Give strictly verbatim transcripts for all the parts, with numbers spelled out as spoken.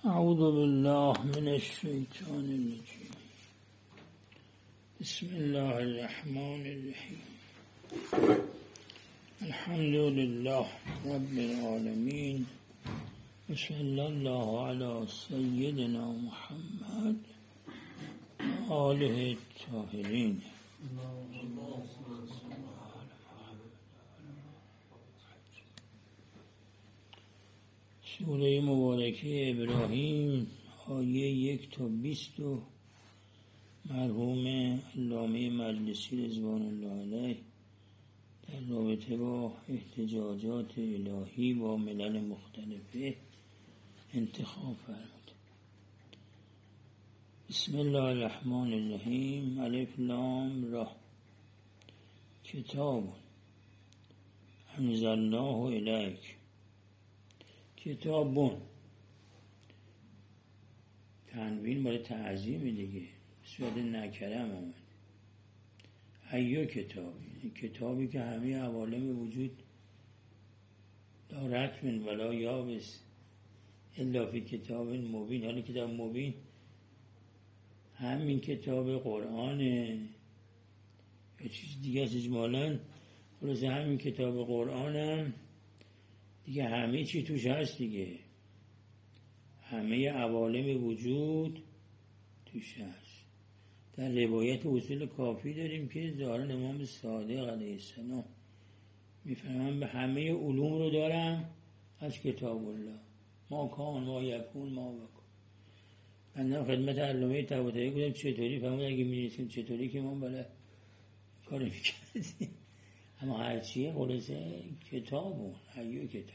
اعوذ بالله من الشیطان الرجیم. بسم الله الرحمن الرحیم. الحمد لله رب العالمین و صلی الله علی سیدنا محمد و آله الطاهرین. سوره مبارکه ابراهیم آیه یک تا بیست و مرحوم علامه مجلسی رضوان الله علیه در رابطه با احتجاجات الهی با ملل مختلفه انتخاب فرمود. بسم الله الرحمن الرحیم. الف لام را. کتاب انزلناه الیک. کتابون تنوین برای تعظیم دیگه، صورت نکره هم آمد. ایو کتابی، کتابی که همه عوالم وجود دارت من ولا یابس الا فی کتاب مبین. حالا کتاب مبین همین کتاب قرآنه یا چیز دیگه است اجمالاً. خلاصه همین کتاب قرآن هم دیگه همه چی توش هست دیگه، همه عوالم وجود توش هست. در روایت اصول کافی داریم که ظاهراً امام صادق علیه السلام میفرمان به همه علوم رو دارم از کتاب الله، ما کان ما یکون ما بکن. بندم خدمت علامه طباطبایی گفتم چطوری؟ فرمود اگه می‌نویسیم چطوری که ما بله کار میکردیم. اما هرچیه خلاصه کتابون ایو کتاب.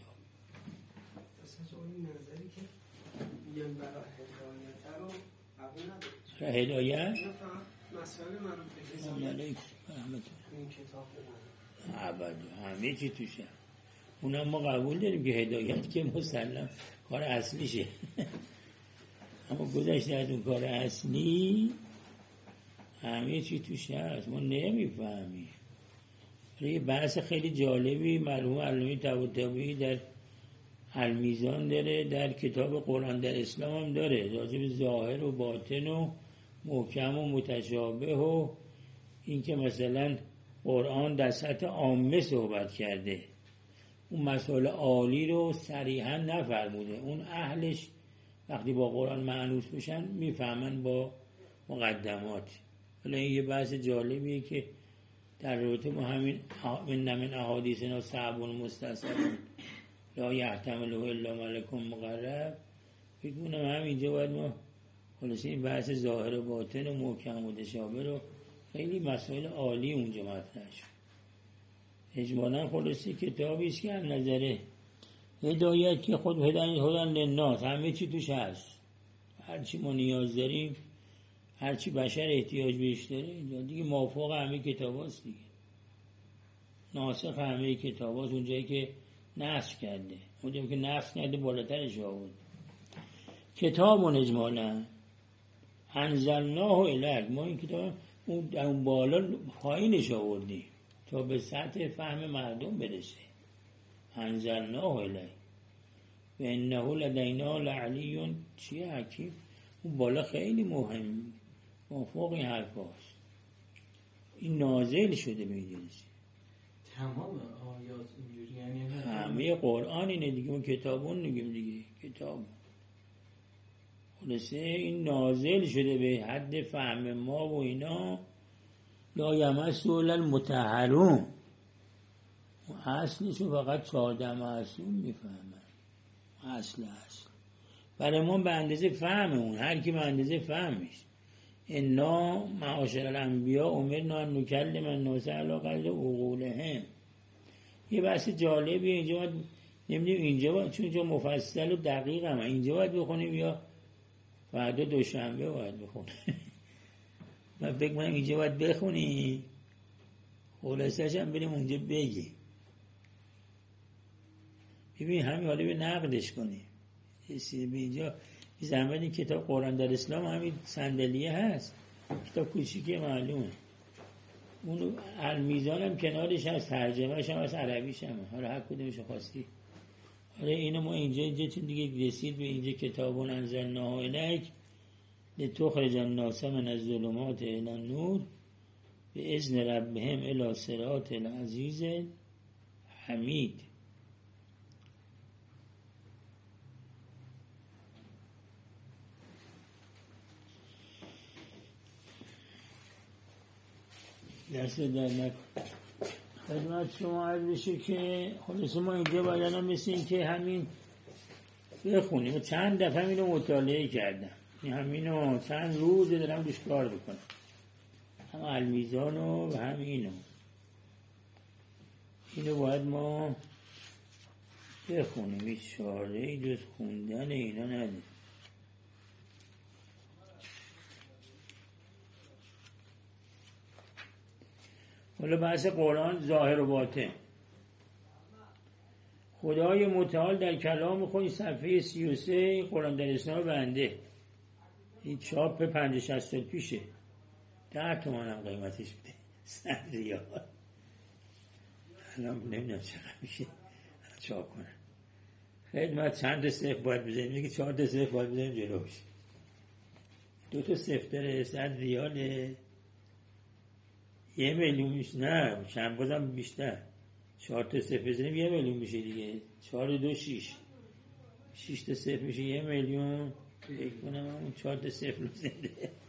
اصلا اون نظری که میگن برای هدایت رو قبول ندارد. برای هدایت؟ مسائل مربوط به هدایت علیکم رحمت این کتاب ندارد. ابدا همه چی توشه. اونم ما قبول داریم که هدایت که مسلم کار اصلیشه. اما گذشته از اون کار اصلی همه چی توشه هست، ما نمیفهمیم. یه بحث خیلی جالبی مرحوم علامه طباطبایی در المیزان داره، در کتاب قرآن در اسلام هم داره، راجع به ظاهر و باطن و محکم و متشابه و این که مثلا قرآن در سطح عامه صحبت کرده، اون مسائل عالی رو صریحا نفرموده. اون اهلش وقتی با قرآن معنوس بشن میفهمن با مقدمات. حالا این یه بحث جالبیه که در رابطه ما همین من من احادیثنا صعب و مستصعب لا یحتمله الا ملک مقرب. فکر کنم همینجا باید ما خلاصه این بحث ظاهر و باطن و محکم و متشابه رو خیلی مسائل عالی اونجا مطرح شد. اجمالاً خلاصه کتابی است که از نظر هدایت که خود هدن هدن للناس همه چی توش هست، هرچی ما نیاز داریم، هرچی بشر احتیاج بهش داره اینجا دیگه موافق همه کتاب هست دیگه. ناسخ همه کتاب هست، اونجایی که نسخ کرده، اونجایی که نسخ کرده بالاترش آورد. کتاب اجمالا انزلناه الیک، ما این کتاب اون در اون بالا پایینش آوردیم تا به سطح فهم مردم برسه. انزلناه الیک و انه لدینا لعلی چیه حکیم. اون بالا خیلی مهم، موافق این حرف هست. این نازل شده به این جنسی. تمام آیات اینجوری یعنی همه قرآن اینه دیگه، اون کتابون نگیم دیگه کتاب. خلاصه این نازل شده به حد فهم ما و اینا. لا یمسه الا المطهرون. اصلشو فقط چهارده معصوم میفهمن. اصل اصل برای ما به اندازه فهم اون، هر کی به اندازه فهمش. انا معاشر الانبیاء امرنا ان نکلم الناس علی قدر عقولهم. یه بحث جالبی اینجا باید نمیدونیم اینجا باید، چون اینجا مفصل و دقیق هم اینجا باید بخونیم یا فردا دوشنبه باید بخونیم. من فکر کنم اینجا باید بخونیم خلاصش هم بریم اونجا بگیم. ببین همین حالا به نقدش کنیم. به اینجا زمانی کتاب قرآن در اسلام همین صندلیه هست، کتاب کوچیکه معلومه. اون المیزان هم کنارش هست، ترجمهش هم از عربیش هم. حالا هر کدومش خواستی آره اینو ما اینجا اینجا چون دیگه رسید به اینجا کتابون انزلناه الیک لتخرج الناس من الظلمات الی النور باذن ربهم الی صراط العزیز حمید. دست در نکن. خدمت شما عرض بشه که خلاصه ما اینجا باید هم مثل این که همین بخونیم. چند دفعه اینو مطالعه کردم، همینو چند روز دارم روش کار بکنم، هم المیزانو و هم اینو اینو باید ما بخونیم. هیچ چاره‌ای جز خوندن اینا نداره. حالا بحث قرآن ظاهر و باطن. خدای متعال در کلام خود صفحه سی و سه قرآن در اسلام بنده، این چاپ پنج شصت سال پیشه، ده تومن هم قیمتش بده، صد ریال. الان نمیدونم چقدر میشه چاپ کنن. خدمت چند صفر باید بزنیم، میگه چهار تا صفر باید بزنیم جلوش، دو تا صفر داره، صد ریاله، یه میلیون میشه. نه چند بازم بیشتر، چهار تا صفر بزنیم یه میلیون میشه دیگه، چهار دو شیش، شیش تا صفر میشه یه میلیون. فکر کنم همون چهار تا صفر رو زنده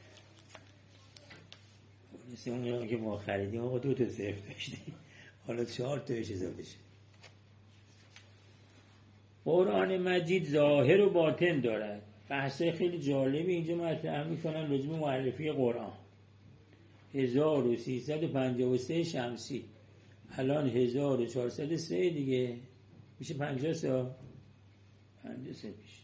مثل اون که ما خریدیم آقا دو تا صفر داشتیم، حالا چهار تاش اضافه شد. قرآن مجید ظاهر و باطن دارد. بحثای خیلی جالبی اینجا مطرح میکنن راجع به معرفی قرآن. هزار و سیصد و پنجاه و سه شمسی، الان هزار و چهارصد و سه دیگه، میشه پنجاه سال، پنجاه سال پیش.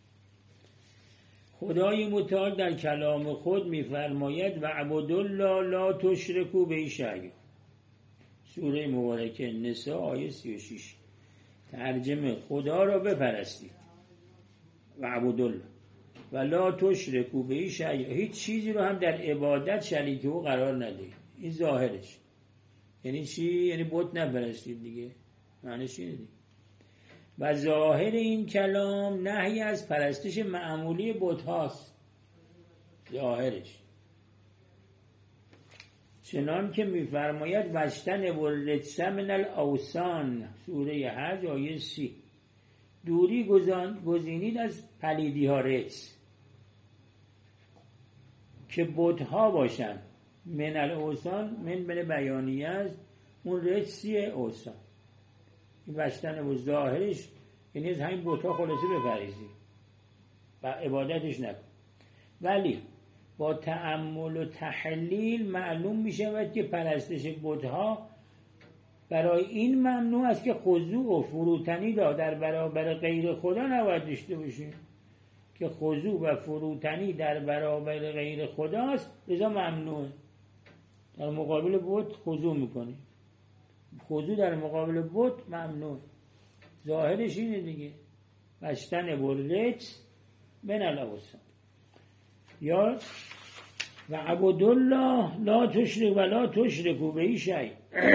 خدای متعال در کلام خود میفرماید و اعبدوا الله لا تشرکوا به شیئا. سوره مبارکه نساء آیه سی و شش. ترجمه: خدا را بپرستید و اعبدوا الله و لا تشرکوا به شیئا، هیچ چیزی رو هم در عبادت شریک او قرار ندید. این ظاهرش یعنی چی؟ یعنی بت نپرستید دیگه، معنیش اینه دیگه. و ظاهر این کلام نهی از پرستش معمولی بت هاست. ظاهرش چنان که میفرماید وشتن ورلتس من الاوثان، سوره حج آیه سی. دوری گزینید از پلیدی ها رجس که بت ها باشن. من الاوثان من بن بیانیه است، اون رجسی اوثان. این وشتن و ظاهرش یعنی از همین بت ها خلاصه بپریزی و عبادتش نکن. ولی با تأمل و تحلیل معلوم می شود که پرستش بت ها برای این ممنوع است که خضوع و فروتنی را در برابر غیر خدا نباید داشته باشیم، که خضوع و فروتنی در برابر غیر خداست، لذا ممنوعه. در مقابل بت خضوع میکنی، خضوع در مقابل بت ممنوع. ظاهرش اینه دیگه، وشتن برلت من الاوثان. یا و اعبدوا الله لا تشرک و لا تشرکوا به شیئا.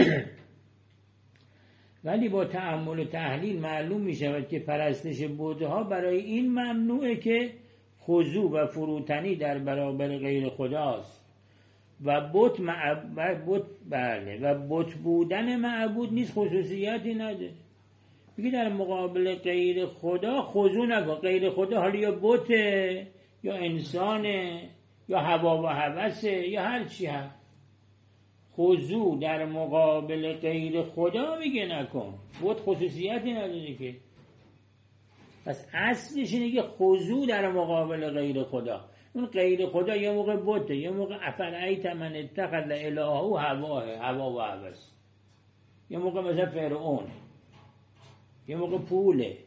ولی با تأمل و تحلیل معلوم می شود که پرستش بت‌ها برای این ممنوعه که خضوع و فروتنی در برابر غیر خداست و بت معبود بله و بت بودن معبود نیز خصوصیتی نداره. میگه در مقابل غیر خدا خضوع نکن. غیر خدا حالا یا بته یا انسانه یا هوا و هوسه یا هر چی هست، خضوع در مقابل غیر خدا میگه نکن. بت خصوصیتی نداره که. پس اصلش اینه که خضوع در مقابل غیر خدا. اون غیر خدا یه موقع بته، یه موقع افرایت من اتخذ الهه هواه، هوا و هوس، یه موقع مثلا فرعون، یه موقع پوله.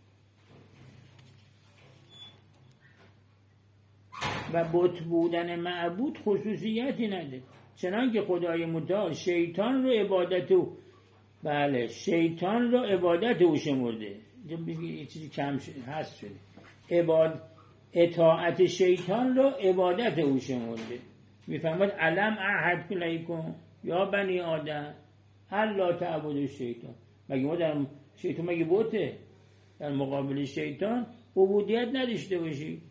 و بت بودن معبود خصوصیتی نداره. چنانکه خدای متعال شیطان رو عبادت او بله شیطان رو عبادت او شمرده. یه چیزی کم شده هست شده عباد اطاعت شیطان رو عبادت او شمرده. میفهمد علم احد الیکم یا بنی آدم الا تعبدوا الشیطان. مگه ما در شیطان مگه بوته؟ در مقابل شیطان عبودیت نداشته باشی.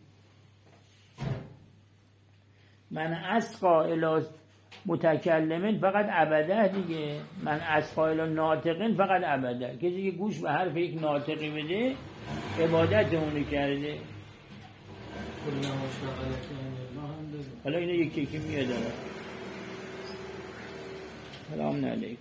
من اسقا الی متکلمین فقط ابده دیگه، من اسقا الی ناطقین فقط ابده. کسی که گوش به حرف یک ناطقی بده عبادت اونو کرده. حالا اینو یکی یکی میاد. سلام علیکم.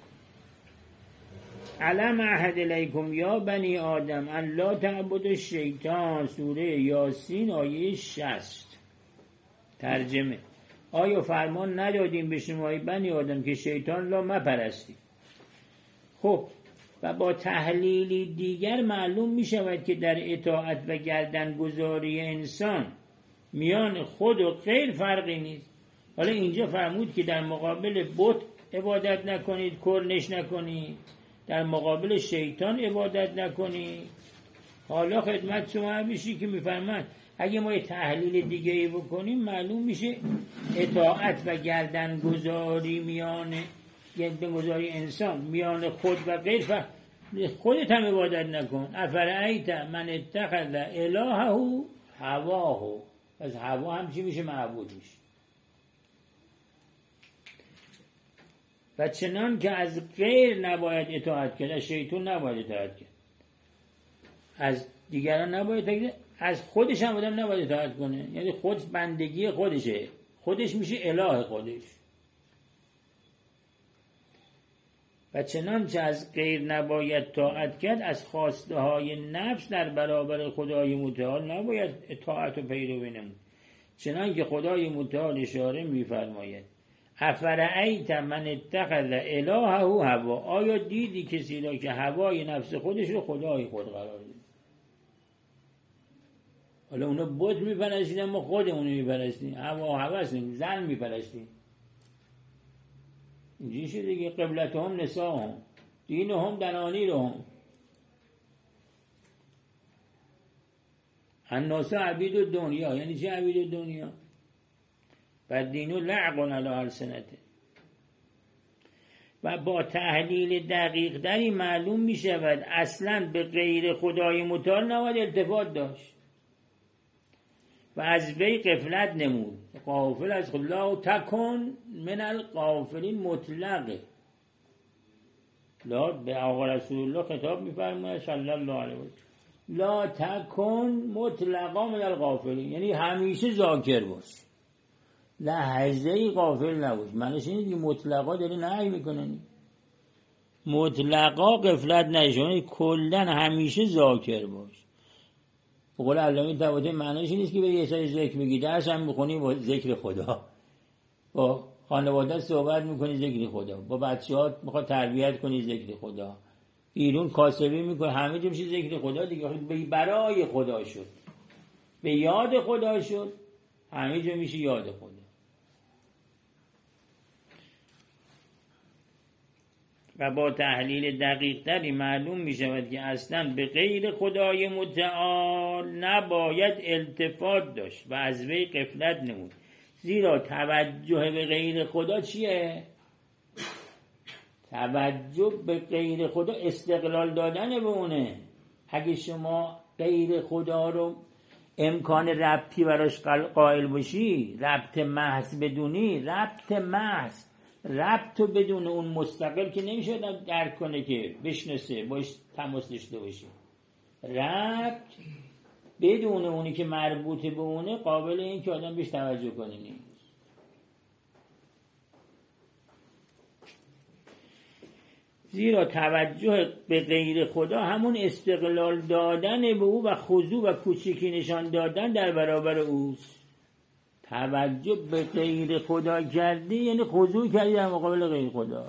علم احد الیکم یا بنی آدم ان لا تعبدوا الشیطان. سوره یاسین آیه شصت. ترجمه: آیا فرمان ندادیم به شما ای بنی آدم که شیطان را مپرستید؟ خب و با تحلیلی دیگر معلوم می شود که در اطاعت و گردنگذاری انسان میان خود و غیر فرقی نیست. حالا اینجا فرمود که در مقابل بت عبادت نکنید، کرنش نکنید، در مقابل شیطان عبادت نکنید. حالا خدمت شما میشی که میفرمند اگه ما یه تحلیل دیگه ای بکنیم معلوم میشه اطاعت و گردنگذاری میان گردنگذاری انسان میان خود و غیر فرق. خودت هم عبادت نکن. افرأیت من اتخذ الهه هواه. از هوا هم چی میشه؟ معبود میشه. و چنان که از غیر نباید اطاعت کرد، از شیطان نباید اطاعت کرد، از دیگران نباید اطاعت کرد، از خودش هم آدم نباید اطاعت کنه. یعنی خود بندگی خودشه، خودش میشه اله خودش. و چنان که از غیر نباید طاعت کرد، از خواسته های نفس در برابر خدای متعال نباید اطاعت و پیروی نمود. چنان که خدای متعال اشاره میفرماید افرأیت من اتخذ الهه هوا. آیا دیدی کسی را که هوای نفس خودش رو خدای خود قرار دید؟ حالا اونا بت میپرستیم، ما خودمون میپرستیم، هوا و هوسیم، زن میپرستیم. اینجوری شده دیگه. قبلتهم نساهم دینهم دنانیرهم. الناس عبید الدنیا. یعنی چه عبید الدنیا؟ و دینو لعب علی السنته. و با تحلیل دقیق دری معلوم می شود اصلا به غیر خدای متعال نباید التفات داشت و از وی غفلت نمود. غافل از خدا تکن من الغافلین مطلقه. لا به آقا رسول الله خطاب می‌فرماید صلی الله علیه و سلم لا تکن مطلقا من الغافلین. یعنی همیشه ذاکر باش، لحظه‌ای غافل نباش. معنیش اینه که مطلقا داره نهی میکنه، مطلقا غفلت نشه، یعنی کلا همیشه ذاکر باش. به قول علامه طباطبایی معنیش نیست که به یه سری ذکر بگی، درس هم میخونی با ذکر خدا، با خانواده صحبت میکنی ذکر خدا، با بچه‌هات میخواد تربیت کنی ذکر خدا، بیرون کاسبی میکنی، همه جا میشه ذکر خدا دیگه. برای خدا شد، به یاد خدا شد، همه جا میشه یاد خدا. و با تحلیل دقیق تری معلوم می شود که اصلا به غیر خدای متعال نباید التفات داشت و از وی غفلت نمود. زیرا توجه به غیر خدا چیه؟ توجه به غیر خدا استقلال دادن به اونه. اگه شما غیر خدا رو امکان ربطی براش قائل باشی، ربط محض بدونی، ربط محض، ربط تو بدون اون مستقل که نمیشه آدم درک کنه که بشناسه، باش تماس داشته باشه. ربط بدون اونی که مربوط به اونه قابل این که آدم بهش توجه کنه نیست. زیرا توجه به غیر خدا همون استقلال دادن به او و خضوع و کوچکی نشان دادن در برابر اوست. توجه به غیر خدا کردی یعنی خضوع کردی در مقابل غیر خدا.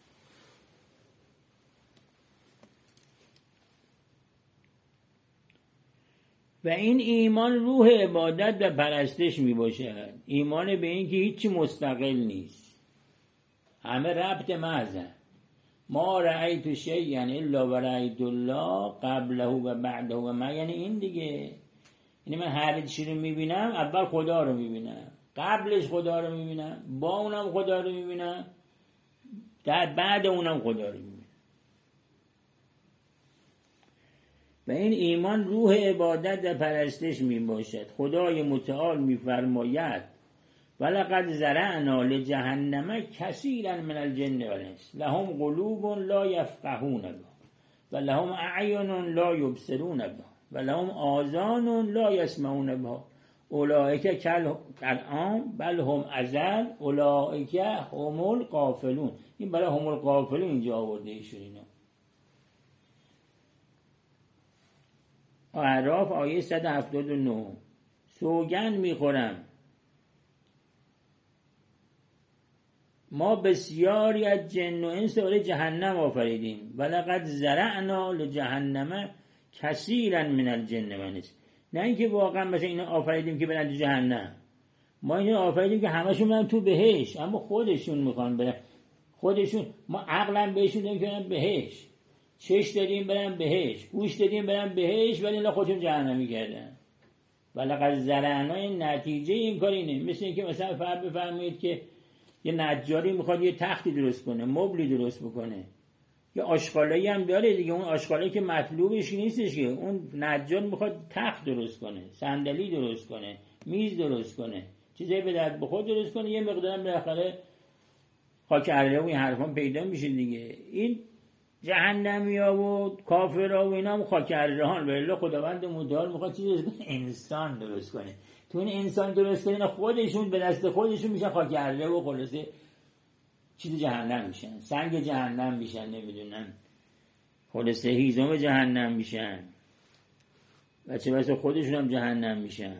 و این ایمان روح عبادت و پرستش می باشد. ایمان به این که هیچی مستقل نیست، همه ربط محض. ما رأیت شیئا الا و رأیت الله قبله و بعده و ما. یعنی این دیگه، یعنی من هر چیزی رو میبینم اول خدا رو میبینم، قبلش خدا رو میبینم، با اونم خدا رو میبینم، در بعد اونم خدا رو میبینم. و این ایمان روح عبادت و پرستش می باشد. خدای متعال می فرماید ولقد زرعنا لجهنم کثیرا من الجن والانس لهم قلوب لا یفقهون بها و لهم اعین لا یبصرون بها و لهم آذان لا یسمعون بها اولئک کالانعام بل هم اضل اولئک هم الغافلون. این برای هم الغافلون اینجا آورده ایشون. اینا اعراف آیه صد و هفتاد و نه. سوگند میخورم ما بسیاری از جن و انس برای جهنم آفریدیم ولقد زرعنا لجهنم کثیرا من الجن و الانس. نه اینکه واقعا مثلا اینا آفریدیم که برن تو جهنم، ما اینا آفریدیم که همشون برن تو بهشت، اما خودشون میخوان برن، خودشون ما عقلا بهشون دادیم که برن بهشت، چش دادیم برن بهشت، گوش دادیم برن بهشت، ولی اینا خودشون جهنمی کردن. ولقد زرعنا، این نتیجه این کار اینه. مثل اینکه مثلا فرض بفرمایید که یه نجاری میخواد یه تختی درست کنه، مبلی درست بکنه، یه آشغالایی هم داره دیگه. اون آشغالایی که مطلوبش نیستش، که اون نجار میخواد تخت درست کنه، صندلی درست کنه، میز درست کنه، چیزایی به درد بخور درست کنه، یه مقدارم بالاخره خاک ارله و این حرفان پیدا میشه دیگه. این جهنمیا و کافرها و اینا هم خاک ارلهان. والله خداوند متعال میخواد چیز انسان درست کنه. تو این انسان درست کنه خودشون به دست خودشون میشن خاک ارله و خلاصه چیز جهنم میشن، سنگ جهنم میشن، نمیدونن خلاصه هیزم جهنم میشن و چه بسا خودشون هم جهنم میشن.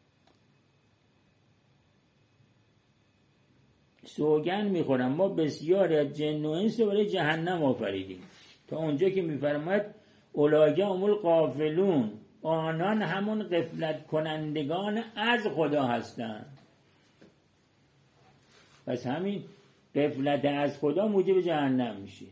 سوگند میخورم ما بسیاری از جن و انس برای جهنم آفریدیم، تا اونجا که میفرماید اولئک هم الغافلون، آنان همون غفلت کنندگان از خدا هستند. پس همین غفلت از خدا موجب جهنم میشه.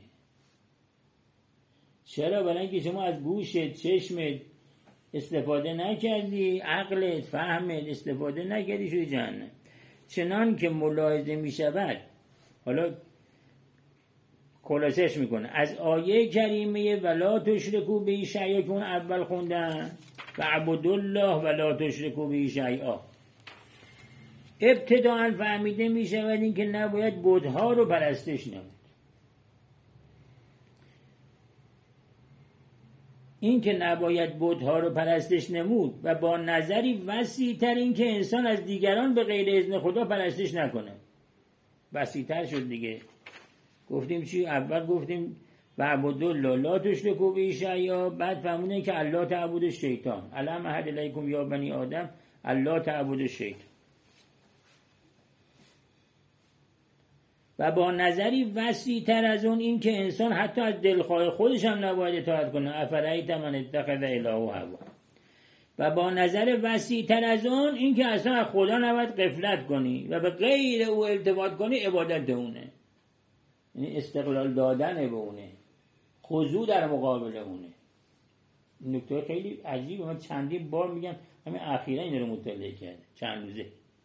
چرا؟ برای اینکه شما از گوشت، چشمت استفاده نکردی، عقلت، فهمت استفاده نکردی، شدی جهنم. چنان که ملاحظه میشود، حالا خلاصش میکنه از آیه کریمه ولا تشرکوا به شیئا که اون اول خوندن و اعبدوا الله ولا تشرکوا به شیئا، ابتداء فهمیده میشود این که نباید بت‌ها رو پرستش نمود. این که نباید بت‌ها رو پرستش نمود و با نظری وسیع‌تر این که انسان از دیگران به غیر اذن خدا پرستش نکنه. وسیع‌تر شد دیگه. گفتیم چی؟ اول گفتیم و اعبدوا الله لا تشرکوا به شیئا، بعد فهموندن که الله تعبد الشیطان، الم اعهد الیکم یا بنی آدم الله تعبد الشیطان. و با نظری وسیع‌تر از اون این که انسان حتی از دلخواه خودش هم نباید اطاعت کنه. افرایت من اتخذ الهه هوا. و با نظر وسیع‌تر از اون این که اصلا از خدا نباید غفلت کنی و به غیر او التفات کنی، عبادت اونه، یعنی استقلال دادن به اونه، خضوع در مقابل اونه. نکته خیلی عجیبه، من چندین بار میگم، همین اخیرا این رو مطالعه کردم چند روزه.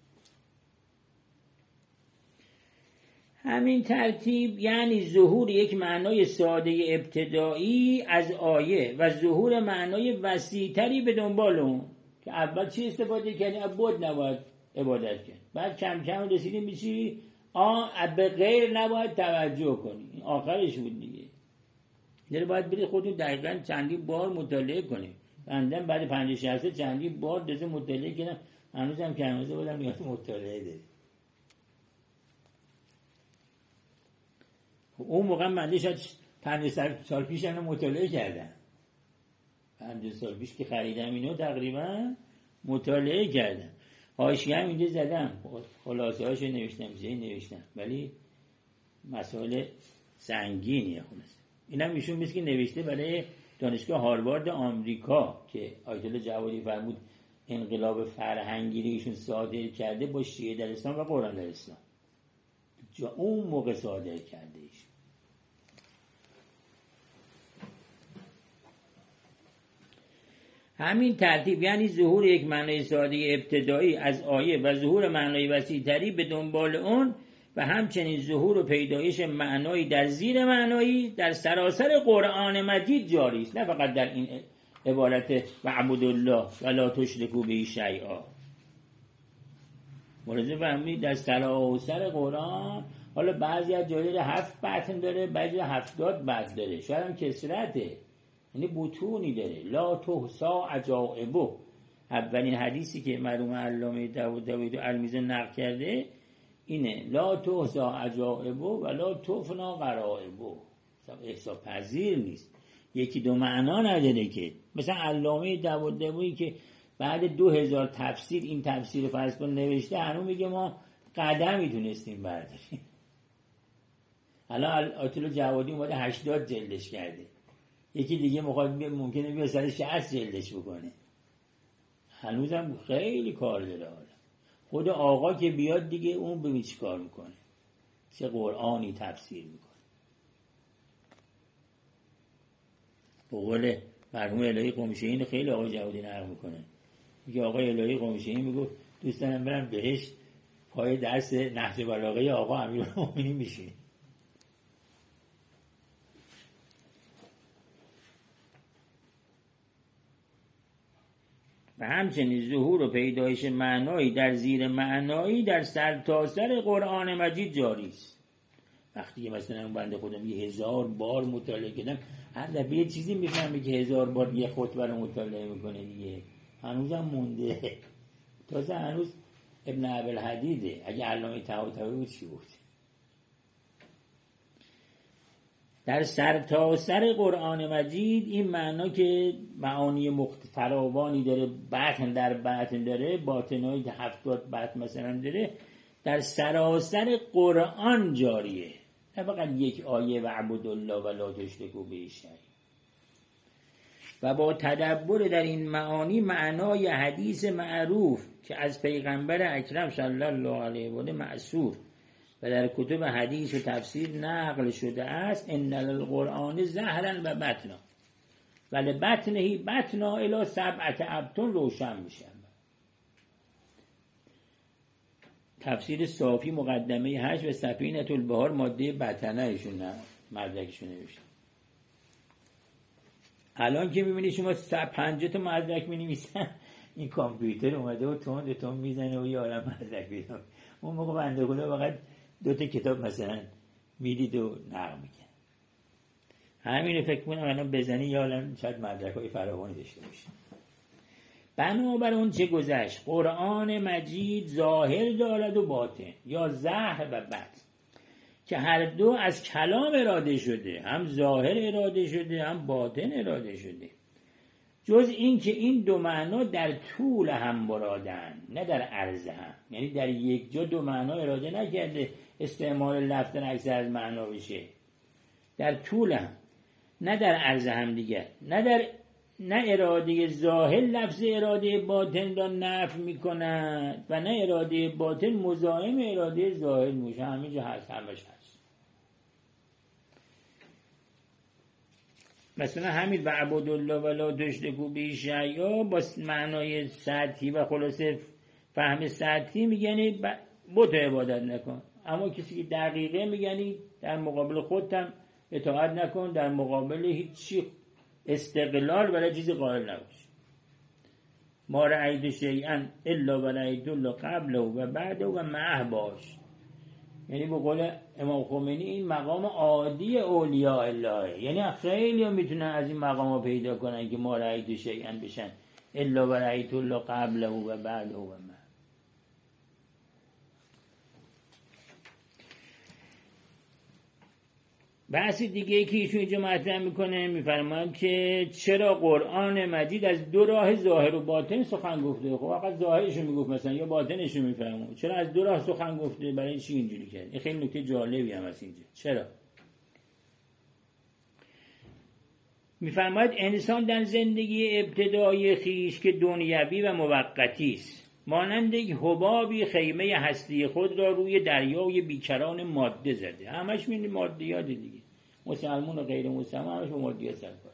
همین ترتیب یعنی ظهور یک معنای ساده ابتدایی از آیه و ظهور معنای وسیع‌تری به دنبال اون، که اول چی استفاده کردی؟ عباد نباید عبادت کرد، بعد کم کم رسیدیم به چی؟ آن به غیر نباید توجه کنی. این آخرش بود دیگه. داره باید برید خودتون دقیقاً چندین بار مطالعه کنید. بندم بعد پنج شصت چندین بار دزه مطالعه کردم، هنوز هم که هنوزه بودم یاد مطالعه داریم. اون موقع من شاید پنج سال پیش اینو مطالعه کردم، پنج سال پیش که خریدم اینو تقریبا مطالعه کردم. حاشیه هم اینجا زدم، خلاصه هاشو نوشتم، زیر نوشتم، ولی مسائل سنگینیه خلاصه. اینم ایشون مثل که نوشته برای دانشگاه هاروارد آمریکا که آیت الله جوادی فرمود انقلاب فرهنگی رو ایشون صادر کرده با شیعه در اسلام و قرآن در اسلام. جا اون موقع صادر کرده ایشون. همین ترتیب یعنی ظهور یک معنای ساده ابتدایی از آیه و ظهور معنای وسیع‌تری به دنبال اون و همچنین ظهور و پیدایش معنایی در زیر معنایی در سراسر قرآن مجید جاری است، نه فقط در این عبارت وعبد الله ولا تشرکوا به شیئا. مورد فهمید در سراسر قرآن، حالا بعضی از جایی هفت متن داره، بعضی هفتاد متن داره، شاید هم کسرته، یعنی بطونی داره. لا تحصی عجائبه. اولین حدیثی که مرحوم علامه داود داوودی المیزه نقل کرده اینه، لا تحصی عجائبه ولا تفنا غرائبه. احصا پذیر نیست، یکی دو معنا نداره که. مثلا علامه داود داوودی که بعد دو هزار تفسیر این تفسیر فرض کن نوشته، هنوز میگه ما قدم میتونستیم برداریم. الان آیت جوادی اومده هشتاد جلدش کرده، یکی دیگه مخاطب ممکنه بیا سر شصت جلدش بکنه، هنوزم خیلی کار داره. حالا خود آقا که بیاد دیگه اون ببین چی کار میکنه، چه قرآنی تفسیر میکنه. به قول مرحوم الهی قمشه‌ای خیلی آقا جوادی نقل میکنه، میگه آقای الهی قمشه‌ای میگفت دوست دارم برم بهشت پای درس نهج بلاغه آقا امیرالمومنین میشه. و همچنین ظهور و پیدایش معنایی در زیر معنایی در سرتاسر قرآن مجید جاری است. وقتی که مثلا اون بنده خودم یه هزار بار مطالعه کردم، هر دفعه یه چیزی میفهمه که هزار بار یه خطبه رو مطالعه میکنه دیگه، هنوزم مونده. تازه هنوز ابن ابوالحدیده، اگه علامه طحاطوی بود چی بود؟ در سرتاسر قرآن مجید این معنا که معانی فراوانی داره، بطن در بطن داره، باطنهای هفتاد بطن مثلا داره، در سراسر قرآن جاریه، نه فقط یک آیه وعبد الله ولا تشرکوا به شیء. و با تدبر در این معانی معنای حدیث معروف که از پیغمبر اکرم صلی الله علیه و آله مأثور و در کتب حدیث و تفسیر نقل شده است، ان للقرآن ظهرا و بطنا ولی بطنه بطنا الی سبعة ابطن روشن میشه. تفسیر صافی مقدمه هشت و سفینة البحار ماده بطنه ایشون نه مدرکشون نوشته. الان که میبینی شما پنجاه تا مدرک مینویسن، این کامپیوتر اومده و تون تون میزنه و یه عالم مدرک بیدم. اون موقع بنده خدا فقط دو تا کتاب مثلا میدید و نقل میکن. همین رو فکر کنم الان بزنی یا الان شاید مدرک های فراوانی داشته باشه. بنابر اون چه گذشت، قرآن مجید ظاهر دارد و باطن، یا ظاهر و باطن، که هر دو از کلام اراده شده، هم ظاهر اراده شده هم باطن اراده شده، جز این که این دو معنا در طول هم مرادن نه در عرض هم. یعنی در یک جا دو معنا اراده نکرده استعمال لفظ اکثر از معنا بشه، در طول هم نه در عرض هم دیگر، نه در نه اراده ظاهر لفظ اراده باطن را نفی میکند و نه اراده باطن مزاحم اراده ظاهر میشه. همه جا هست، همش هست. مثلا همین وعبد الله ولا تشرکوا به شیئا با معنای سطحی و خلاصه فهم سطحی میگنی بت عبادت نکن، اما کسی که دقیقه میگنی در مقابل خودت هم اطاعت نکن، در مقابل هیچی استقلال ولی چیزی قائل نباش. ما رأیت شیئا الا ولایت الله قبله و بعده و معه باش. یعنی به قول امام خمینی این مقام عادی اولیاء الله، یعنی خیلی هم میتونن از این مقام ها پیدا کنن که ما رأیت شیئا بشن الا ولایت الله قبله و بعده و معه. بحث دیگه که ایشون اینجا مطرح میکنه، میفرماید که چرا قرآن مجید از دو راه ظاهر و باطن سخن گفته؟ خب فقط ظاهرش رو میگفت مثلا یا باطنش رو میفرماید، چرا از دو راه سخن گفته؟ برای چی اینجوری کرد؟ این خیلی نکته جالبی هم هست اینجا. چرا؟ میفرماید انسان در زندگی ابتدایی خیش که دنیوی و موقتی است، مانند یک حبابی خیمه هستی خود را روی دریای بیکران ماده زده. همش می‌بینی مادیات دیگه، مسلمان و غیر مسلمان همش با مادیات سرکار.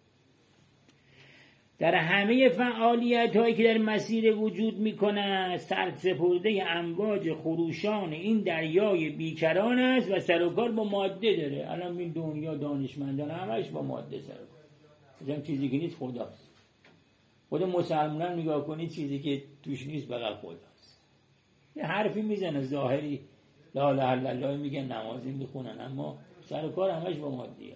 در همه فعالیت هایی که در مسیر وجود میکنه سرسپرده امواج خروشان این دریای بیکران است و سر و کار با ماده داره. الان این دنیا دانشمندان همش با ماده سر و کار، چیزی که نیست خداست. خود مسلمان نگاه کنید چیزی که توش نیست بغل خداست. یه حرفی میزنه ظاهری لا اله الا الله میگن نمازی میخونن اما سر کار همش با مادیات.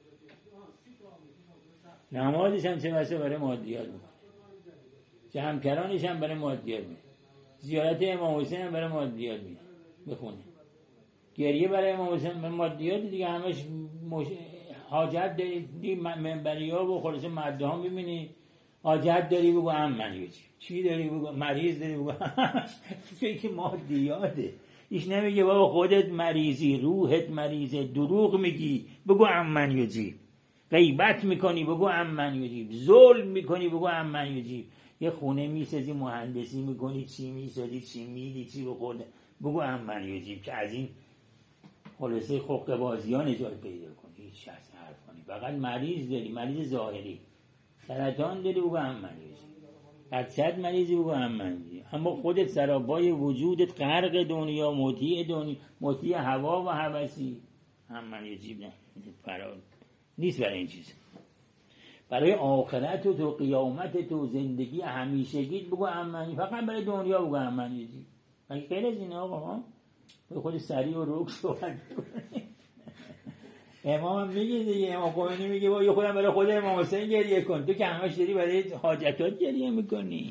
نمازش هم چه بسه برای مادیات میکنه، جمعکرانش هم برای مادیات میکنه، زیارت امام حسین هم برای مادیات میکنه بخونه، گریه برای امام حسین برای مادیات دیگه. همش مش... حاجت داری منبری ها و خلاص مده ها میبینی حاجت داری بگو هم من چی داری بگو، مریض داری بگو که مادیاته. ایش نمیگه بابا خودت مریضی، روحت مریضه، دروغ میگی بگو امن یجیب، غیبت میکنی بگو امن یجیب، ظلم میکنی بگو امن یجیب. یه خونه میسازی مهندسی میکنی چی میسازی چی میدی چی بخورده بگو امن یجیب که از این خلاصه حقه بازی ها نجات پیدا کنی. هیچ از حرف کنی فقط مریض داری، مریض ظاهری، سرطان داری بگو امن یجیب، صد مریضی بگو امن یجیب. اما خودت سرابای وجودت غرق دنیا، مطیع دنیا، مطیع هوا و هوسی، امن یجیب نه فرار نیست برای این چیز. برای آخرت و تو قیامت تو زندگی همیشگیت بگو امن، فقط برای دنیا بگو امن یجیب. مگه غیر از این آقا ها به خود سریع و روک صحبت بکنی. امام میگه دیگه، امام خمینی میگه با یه خودم برای خود امام حسین گریه کن، تو که همش داری برای حاجتات گریه میکنی.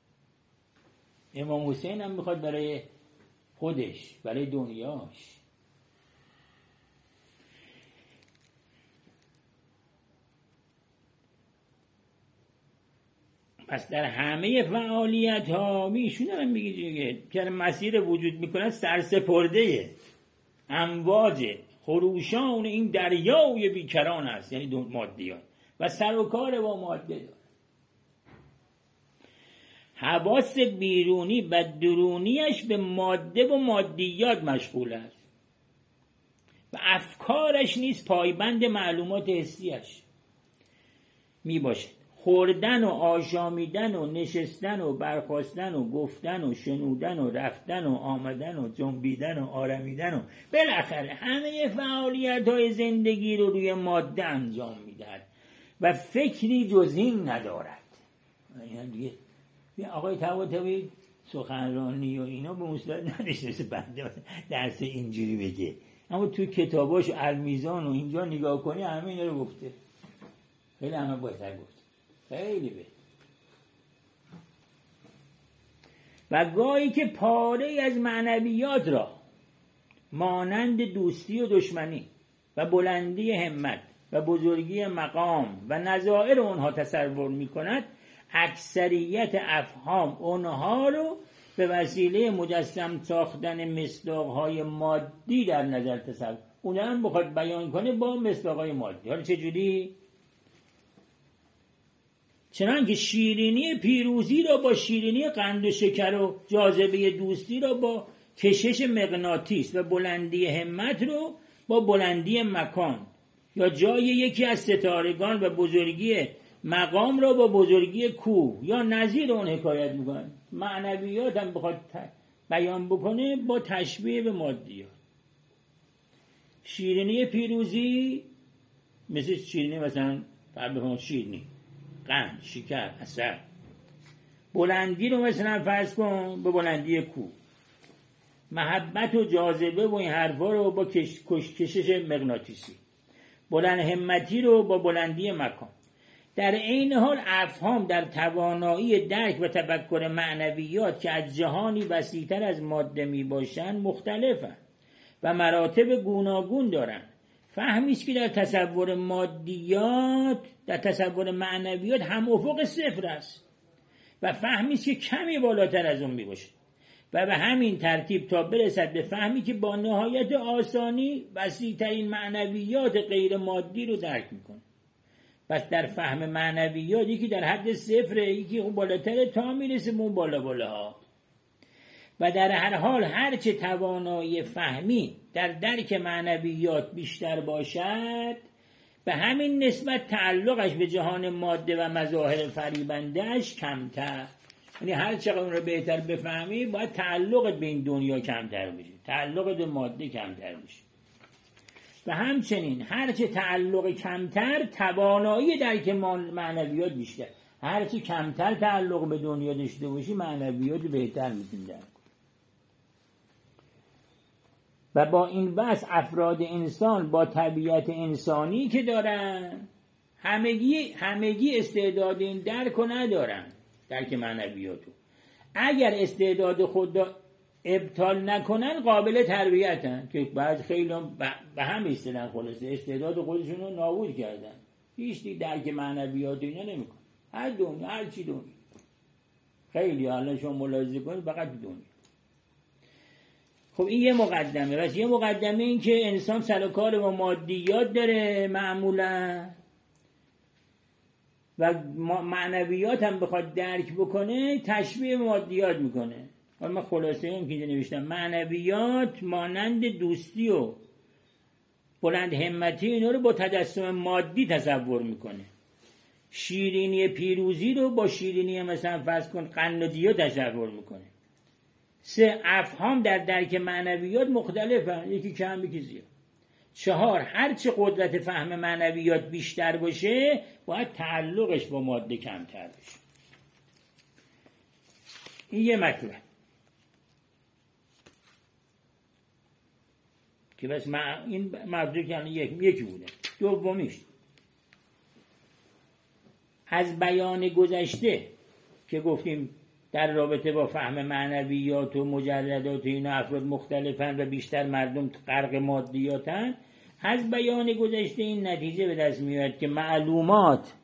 امام حسین هم میخواد برای خودش، برای دنیاش. پس در همه فعالیت ها میشون هم میگه دیگه که مسیر وجود میکنه سرسپرده امواج خروشان این دریای بیکران است، یعنی مادیات و سر و کار با ماده داره. حواس بیرونی و درونیش به ماده و مادیات مشغول است و افکارش نیز پایبند معلومات حسیش می باشد. خوردن و آشامیدن و نشستن و برخاستن و گفتن و شنودن و رفتن و آمدن و جنبیدن و آرمیدن و بالاخره همه فعالیت های زندگی رو روی ماده انجام میدهد و فکری جز این ندارد. یعنی آقای طباطبایی سخنرانی و اینا به مصلحت نداشته بنده درس اینجوری بگه، اما تو کتاباش المیزان و اینجا نگاه کنی همه اینا رو گفته، خیلی همه بهتر گفته، خیلی به. و گاهی که پاره از معنویات را مانند دوستی و دشمنی و بلندی همت و بزرگی مقام و نظائر اونها تصور می کند، اکثریت افهام اونها رو به وسیله مجسم ساختن مصداق‌های مادی در نظر تصور، اونها هم بخواد بیان کنه با مصداق‌های مادی. حالا چجوری؟ چنانکه شیرینی پیروزی را با شیرینی قند و شکر و جاذبه دوستی را با کشش مغناطیس و بلندی همت رو با بلندی مکان یا جای یکی از ستارگان و بزرگی مقام را با بزرگی کوه یا نظیر اون حکایت میکنن. معنویات هم بخواد بیان بکنه با تشبیه به مادیات. شیرینی پیروزی مثل شیرینی مثلا فرض شیرینی قند، شکر، عسل. بلندی رو مثلا فرض کن به بلندی کوه. محبت و جاذبه و این حرفا رو با کش، کش، کشش مغناطیسی. بلند همتی رو با بلندی مکان. در عین حال افهام در توانایی درک و تفکر معنویات که از جهانی وسیع‌تر از ماده می باشند مختلفند و مراتب گوناگون دارند. فهمی است که در تصور مادیات، در تصور معنویات هم افق صفر است و فهمی است که کمی بالاتر از اون می باشه و به همین ترتیب تا برسد به فهمی که با نهایت آسانی وسیع‌ترین معنویات غیر مادی رو درک میکنه. پس در فهم معنویات یکی در حد صفره، یکی اون بالاتر تا میرسه به اون بالا بالاها. و در هر حال هرچه توانایی فهمی در درک معنویات بیشتر باشد به همین نسبت تعلقش به جهان ماده و مظاهر فریبندهش کمتر. یعنی هر چقدر اون رو بهتر بفهمی باید تعلقت به این دنیا کمتر بشه، تعلقت به ماده کمتر بشه. و همچنین هرچه تعلق کمتر توانایی درک معنویات بیشتر. هرچی کمتر تعلق به دنیا داشته باشی معنویات بهتر میتونی درک. و با این بس افراد انسان با طبیعت انسانی که دارن همگی همگی استعداد این درک رو ندارن، درک معنویاتو. اگر استعداد خود را ابطال نکنن قابل تربیتن، که بعض خیلی به هم ایستادن، خلاصه استعداد خودشون رو نابود کردن، هیچ دی درک معنویات اینا نمیکن. هر دنیا هر چی دنیا خیلی حالا شما ملاحظه کنید فقط دنیا. خب این یه مقدمه. بس یه مقدمه این که انسان سر و کار با مادیات داره معمولا و معنویات هم بخواد درک بکنه تشبیه مادیات میکنه. حالا من خلاصه این که نوشتم معنویات مانند دوستی و بلند همتی اینا رو با تجسم مادی تصور میکنه. شیرینی پیروزی رو با شیرینی مثلا فرض کن قنادیات تصور میکنه. سه افهام در درک معنویات مختلفن، یکی کم یکی زیاد. چهار هرچه قدرت فهم معنویات بیشتر باشه باید تعلقش با ماده کمتر باشه. این یه مطلب که بس مع... این مطلب که یک... یکی بوده. دومیش از بیان گذشته که گفتیم در رابطه با فهم معنویات و مجردات اینا افراد مختلفن و بیشتر مردم غرق مادیاتن، از بیان گذشته این نتیجه به دست میاد که معلومات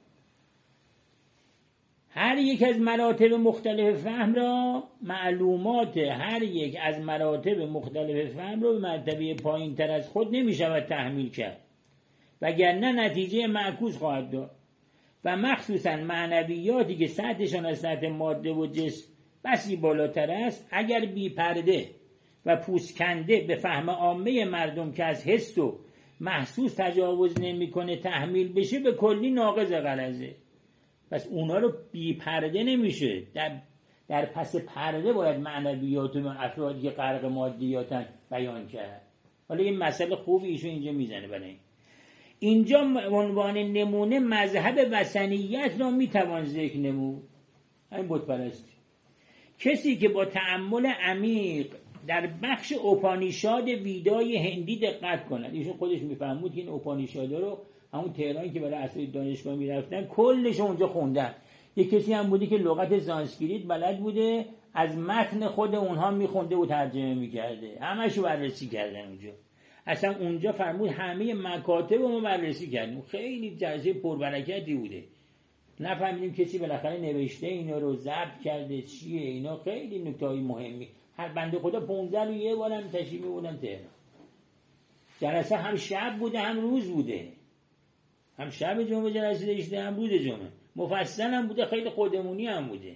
هر یک از مراتب مختلف فهم را معلومات هر یک از مراتب مختلف فهم را به مرتبه پایین تر از خود نمی شود تحمیل کرد وگرنه نتیجه معکوس خواهد داد. و مخصوصا معنویاتی که سطحشان از سطح ماده و جسم بسی بالاتر است اگر بی پرده و پوسکنده به فهم عامه مردم که از حس و محسوس تجاوز نمیکنه تحمیل بشه به کلی ناقض غلظه. پس اونا رو بی پرده نمیشه، در, در پس پرده باید معنویات و افرادی که غرق مادیاتن بیان کرد. حالا این مسئله خوب ایشون اینجا میزنه. برای اینجا عنوان نمونه مذهب وثنیت را میتوان ذکر نمود. این بت پرستی. کسی که با تأمل عمیق در بخش اوپانیشاد ویدای هندی دقت کند، ایشون خودش میفهمود که این اوپانیشادا رو همون تهرانی که برای اساتید دانشگاه میرفتن کلش اونجا خوندن. یک کسی هم بودی که لغت سانسکریت بلد بوده، از متن خود اونها میخونده و ترجمه میکرده، همشو بررسی کردن اونجا. اصلا اونجا فرمود همه مکاتب رو بررسی کردیم، خیلی جلسه پربرکتی بوده. نفهمیدیم کسی بالاخره نوشته اینا رو ضبط کرده چیه، اینا خیلی نکته‌های مهمی. هر بنده خدا پانزده رو یه بارم تشریف بردن تهران. جلسه هم شب بوده هم روز بوده، هم شب جمعه جلسه داشته هم روز جمعه، مفصل هم بوده، خیلی خودمونی هم بوده.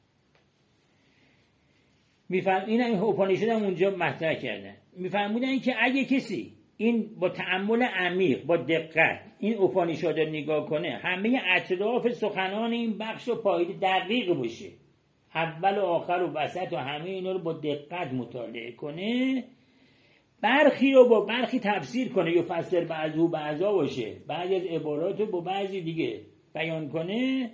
میفهم اینا این اوپانیشاد هم اونجا مطرح کردن. میفهمودن که اگه کسی این با تأمل عمیق با دقت این اوپانیشاد رو نگاه کنه، همه اطراف سخنان این بخش رو پایده دقیق باشه، اول و آخر و وسط و همه اینا رو با دقت مطالعه کنه، برخی رو با برخی تفسیر کنه یا فسر بعضو بعضا باشه، بعضی از عبارات رو با بعضی دیگه بیان کنه،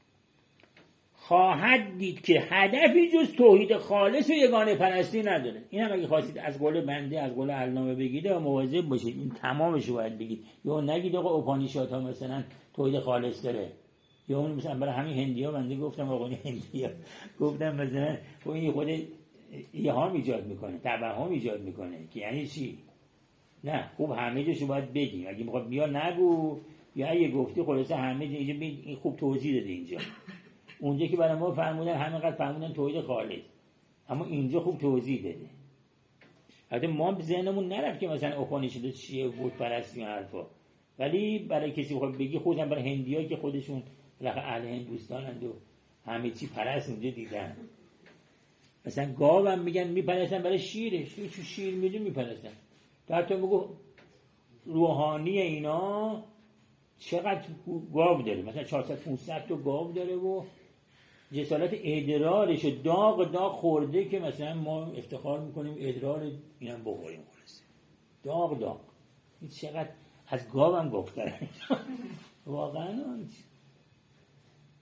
خواهد دید که هدفی جز توحید خالص و یگانه پرستی نداره. این هم اگه خواستید از قول بنده از قول علامه بگید و مواظب باشید، این تمامش رو باید بگید. یا نگید آقا اوپانیشاد ها مثلا توحید خالص داره، یا اون مثلا برای همین هندی ها بنده گفتم آقا هندی ها گفتم مثلا این خود ایهام ایجاد میکنه، توهم ایجاد میکنه که یعنی چی؟ نه خوب همه جاشو باید بگیم. اگه میخواد بیا نگو، یا اگه گفتی خلاصه همه اینجا این خوب توضیح داده. اینجا اونجا که برای ما فرمودن همینقدر فرمودن توحید خالص، اما اینجا خوب توضیح داده. حتی ما به ذهنمون نرفت که مثلا اوپانیشاد چیه، بت پرستی و حرفا، ولی برای کسی بخواد بگی، خودم برای هندی‌ها که خودشون بالاخره اهل هندوستانند و همه چی پرست اونجا دیدن، مثلا گاو هم میگن میپرستن برای شیرش، چون شیر میده میپرستن. تو حتی بگو روحانی اینا چقدر گاو داره، مثلا چهارصد پانصد تا گاو داره و جسالت ادرارش داغ داغ خورده که مثلا ما افتخار میکنیم ادرار اینم بخوریم. خلاصه داغ داغ این چقدر از گاو هم گفتن واقعا.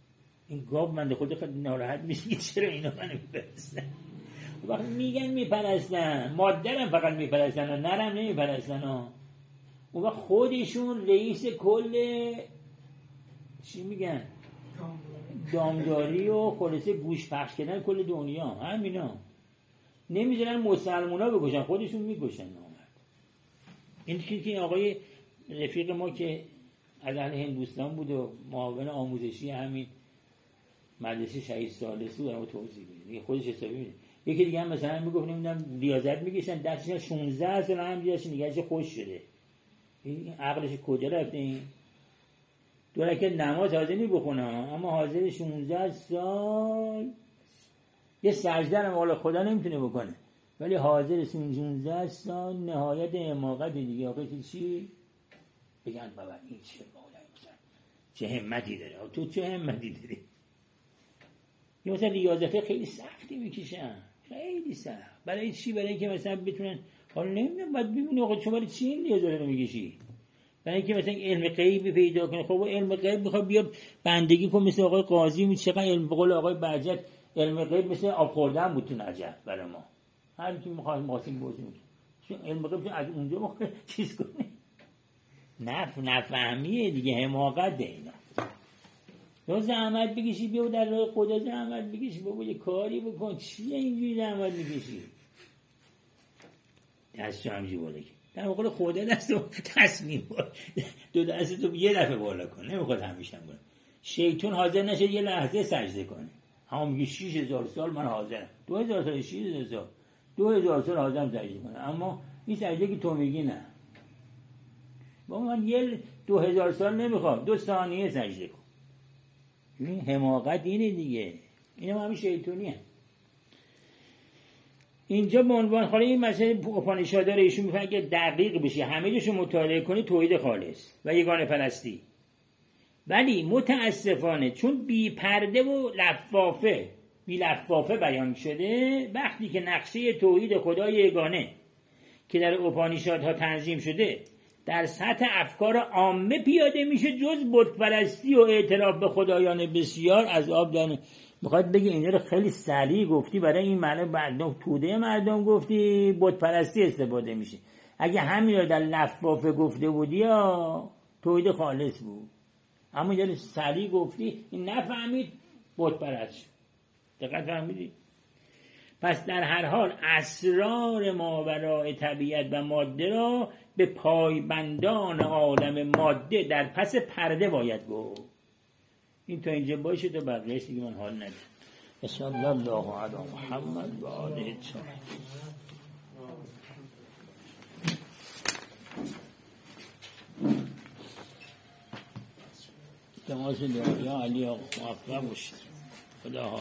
این گاو بنده خدا خیلی ناراحت میشه چرا اینا منو میپرستن. وقتی میگن میپرستن ماده هم فقط میپرستن و نرم نمیپرستن ها. اون وقت خودشون رئیس کل چی میگن دامداری و خلاصه گوش پخش کردن کل دنیا همینا. نمیذارن مسلمونا بکشن خودشون میکشن. این چیزی که آقای رفیق ما که از اهل هندوستان بود و معاون آموزشی همین مدرسه شهید ثالثی بود، توضیح میده خودش حسابی میده. یکی دیگه هم مثلا میگفت نمیدونم ریاضت میکشن دستش شانزده سال هم دیگه نگهش خوش شده. این عقلش کجا رفته؟ این دو رکعت نماز حاضر نمی بخونه اما حاضر شانزده سال یه سجده هم والا خدا نمیتونه بکنه ولی حاضر شانزده سال نهایت حماقت دیگه. آقا چی بگن بابا این چه بالا مثلا چه همتی داره تو چه همتی داری؟ یا مثلا ریاضت خیلی سختی میکشن خیلی سخت. برای چی؟ برای اینکه مثلا بتونن حالا نمیدونم باید ببینی آقا شما برای چی این ریاضت رو میکشی؟ برای اینکه مثلا علم غیبی پیدا کنه. خب علم غیب میخواد بیا بندگی کن مثل آقای قاضی می چقدر علم بقول آقای بهجت علم غیب مثل آب خوردن بود تو نجف برای ما. هر کی میخواد ماسین بازی میکنه علم غیب از اونجا میخواد چیز کنه. نف نفهمیه دیگه حماقت اینا. تو زحمت بکشی بیا در راه خدا زحمت بکشی بابا یه کاری بکن. چیه اینجوری زحمت میکشی؟ دستو همجوری بالا کن در مقابل خدا دستو تصمیم بالا دو دستو یه دفعه بالا کن نمیخواد همیشه بالا. شیطان حاضر نشه یه لحظه سجده کنه. هم میگه شیش هزار سال من حاضرم. دو هزار سال شیش هزار سال دو هزار سال حاضرم سجده کنه. اما این سجده که تو میگی نه با من یه دو هزار سال نمیخوام دو ثانیه سجده کن. این حماقت اینه دیگه. اینا همین شیطانی هست. اینجا به عنوان خاله این مسئله اپانیشاد داره ایشون میفهمه که دقیق بشه همه جاشو مطالعه کنی توحید خالص و یگانه پرستی. ولی متاسفانه چون بی پرده و لفافه بی لفافه بیان شده وقتی که نقشه توحید خدای یگانه که در اپانیشادها تنظیم شده در سطح افکار عامه پیاده میشه جز بت پرستی و اعتراف به خدایان بسیار از آب دانه. میخواد بگه اینجا رو خیلی سریع گفتی برای این معنی مردم توده مردم گفتی بت پرستی استفاده میشه. اگه همین رو در لفافه گفته بودی یا توحید خالص بود اما اینجا سریع گفتی این نفهمید بت پرست. دقیق فهمیدی؟ پس در هر حال اسرار ماورای طبیعت و ماده را به پایبندان عالم ماده در پس پرده باید گفت. این تا اینجا باشه تا بقیه‌اش دیگه من حال ندارم. صلی الله علی محمد و آله الطاهرین. تماس دعا یا علی موفق باشید. خدا